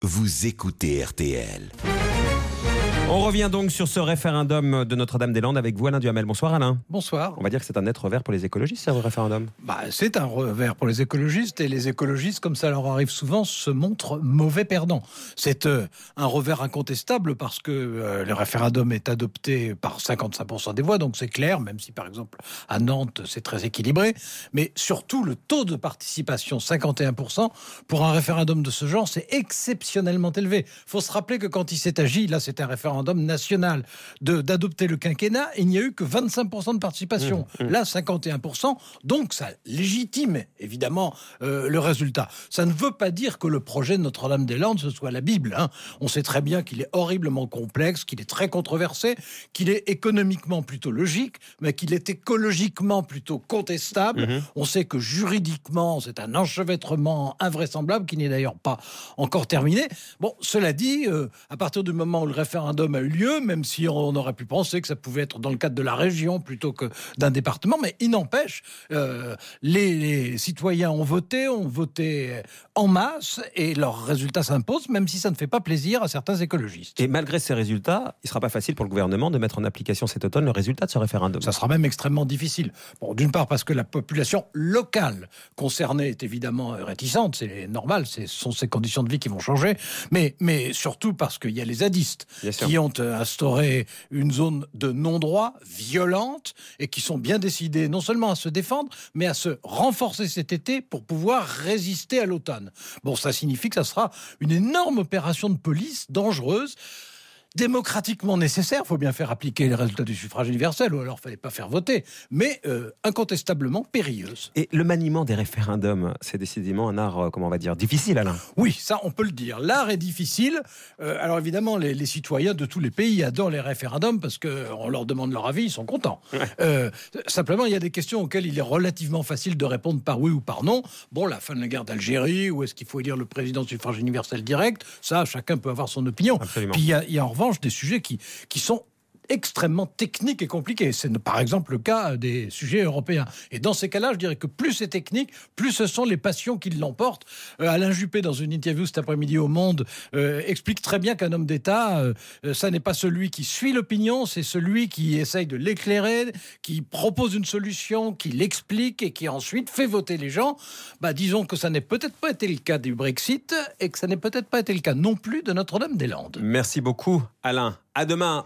Vous écoutez RTL. On revient donc sur ce référendum de Notre-Dame-des-Landes avec vous, Alain Duhamel. Bonsoir Alain. Bonsoir. On va dire que c'est un net revers pour les écologistes, ce référendum. C'est un revers pour les écologistes, et les écologistes, comme ça leur arrive souvent, se montrent mauvais perdants. C'est un revers incontestable parce que le référendum est adopté par 55% des voix, donc c'est clair, même si par exemple à Nantes c'est très équilibré. Mais surtout le taux de participation, 51%, pour un référendum de ce genre, c'est exceptionnellement élevé. Il faut se rappeler que quand il s'est agi, là c'est un référendum national, d'adopter le quinquennat, il n'y a eu que 25% de participation. Là, 51%, donc ça légitime évidemment le résultat. Ça ne veut pas dire que le projet de Notre-Dame-des-Landes, ce soit la Bible. On sait très bien qu'il est horriblement complexe, qu'il est très controversé, qu'il est économiquement plutôt logique, mais qu'il est écologiquement plutôt contestable. On sait que juridiquement, c'est un enchevêtrement invraisemblable qui n'est d'ailleurs pas encore terminé. Bon, cela dit, à partir du moment où le référendum a eu lieu, même si on aurait pu penser que ça pouvait être dans le cadre de la région plutôt que d'un département, mais il n'empêche, les citoyens ont voté en masse, et leur résultat s'impose, même si ça ne fait pas plaisir à certains écologistes. Et malgré ces résultats, il ne sera pas facile pour le gouvernement de mettre en application cet automne le résultat de ce référendum. Ça sera même extrêmement difficile. Bon, d'une part parce que la population locale concernée est évidemment réticente, c'est normal, ce sont ces conditions de vie qui vont changer, mais surtout parce qu'il y a les zadistes qui ont instauré une zone de non-droit violente et qui sont bien décidés non seulement à se défendre, mais à se renforcer cet été pour pouvoir résister à l'automne. Bon, ça signifie que ça sera une énorme opération de police dangereuse, démocratiquement nécessaire. Il faut bien faire appliquer les résultats du suffrage universel, ou alors il ne fallait pas faire voter, mais incontestablement périlleuse. Et le maniement des référendums, c'est décidément un art, comment on va dire, difficile, Alain. Oui, ça on peut le dire. L'art est difficile. Alors évidemment, les citoyens de tous les pays adorent les référendums parce qu'on leur demande leur avis, ils sont contents. Simplement, il y a des questions auxquelles il est relativement facile de répondre par oui ou par non. Bon, la fin de la guerre d'Algérie, ou est-ce qu'il faut élire le président du suffrage universel direct, ça, chacun peut avoir son opinion. Absolument. Puis il y a en revanche des sujets qui sont extrêmement techniques et compliqués. C'est par exemple le cas des sujets européens. Et dans ces cas-là, je dirais que plus c'est technique, plus ce sont les passions qui l'emportent. Alain Juppé, dans une interview cet après-midi au Monde, explique très bien qu'un homme d'État, ça n'est pas celui qui suit l'opinion, c'est celui qui essaye de l'éclairer, qui propose une solution, qui l'explique et qui ensuite fait voter les gens. Disons que ça n'est peut-être pas été le cas du Brexit, et que ça n'est peut-être pas été le cas non plus de Notre-Dame-des-Landes. Merci beaucoup, Alain. À demain.